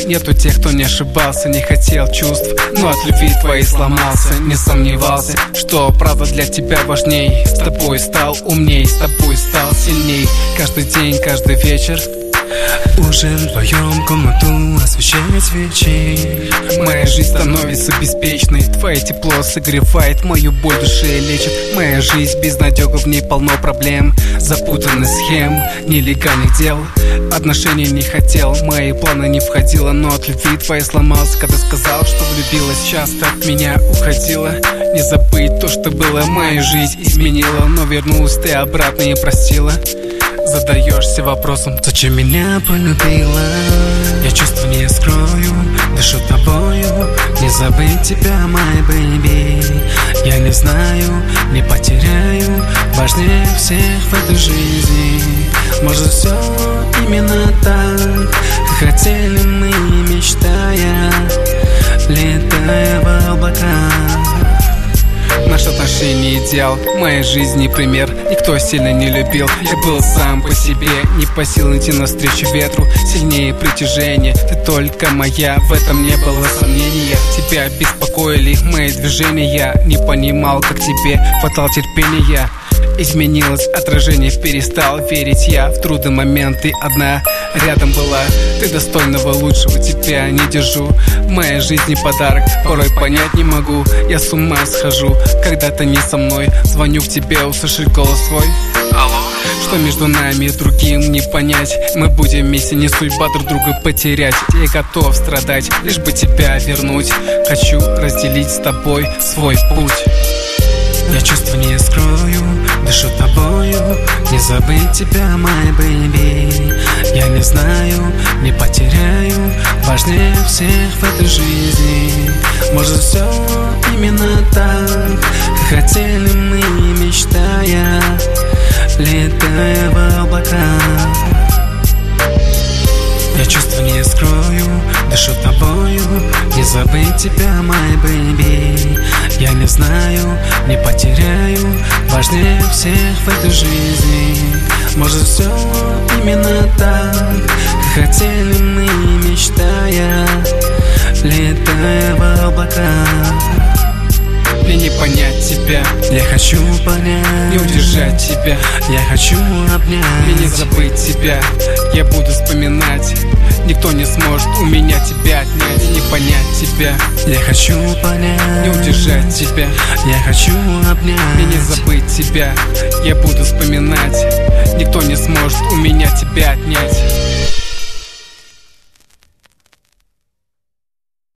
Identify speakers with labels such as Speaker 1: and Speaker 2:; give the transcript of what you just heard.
Speaker 1: Нету тех, кто не ошибался, не хотел чувств, но от любви твоей сломался. Не сомневался, что правда для тебя важней. С тобой стал умней, с тобой стал сильней. Каждый день, каждый вечер
Speaker 2: уже вдвоем комнату освещают свечи.
Speaker 1: Моя жизнь становится беспечной. Твое тепло согревает, мою боль души лечит. Моя жизнь безнадега, в ней полно проблем, запутанных схем, нелегальных дел. Отношений не хотел, в мои планы не входило, но от любви твоей сломался, когда сказал, что влюбилась. Часто от меня уходила. Не забыть то, что было, мою жизнь изменила, но вернулась ты обратно и простила. Задаешься вопросом,
Speaker 2: зачем меня полюбила? Я чувства не скрою, дышу тобою. Не забыть тебя, my baby. Я не знаю, не потеряю. Важнее всех в этой жизни. Может, все именно так, как хотели мы, мечтая, летая в облаках.
Speaker 1: Наши отношения идеал, моей жизни пример. Никто сильно не любил, я был сам по себе. Не по силам идти навстречу ветру, сильнее притяжение. Ты только моя, в этом не было сомнения. Тебя беспокоили мои движения. Я не понимал, как тебе хватало терпения. Изменилось отражение, перестал верить я. В трудные моменты одна рядом была. Ты достойного лучшего, тебя не держу. В моей жизни подарок, порой понять не могу. Я с ума схожу, когда ты не со мной. Звоню к тебе, услышать голос свой.
Speaker 2: Алло.
Speaker 1: Что между нами и другим не понять. Мы будем вместе, не судьба друг друга потерять. Я готов страдать, лишь бы тебя вернуть. Хочу разделить с тобой свой путь.
Speaker 2: Я чувства не скрою, дышу тобою. Не забыть тебя, my baby. Я не знаю, не потеряю. Важнее всех в этой жизни. Может, все именно так, как хотели мы, мечтая, летая в облаках. Я чувства не скрою, дышу тобою. Не забыть тебя, my baby. Я не знаю, не потеряю. Важнее всех в этой жизни. Может, все именно так, как хотели мы, мечтая, летая в облаках.
Speaker 1: Мне не понять тебя,
Speaker 2: я хочу понять.
Speaker 1: Не удержать тебя,
Speaker 2: я хочу обнять.
Speaker 1: Мне не забыть тебя, я буду вспоминать. Никто не сможет у меня тебя отнять. Не понять тебя,
Speaker 2: я хочу понять.
Speaker 1: Не удержать тебя,
Speaker 2: я хочу обнять.
Speaker 1: Мне не забыть тебя, я буду вспоминать. Никто не сможет у меня тебя отнять.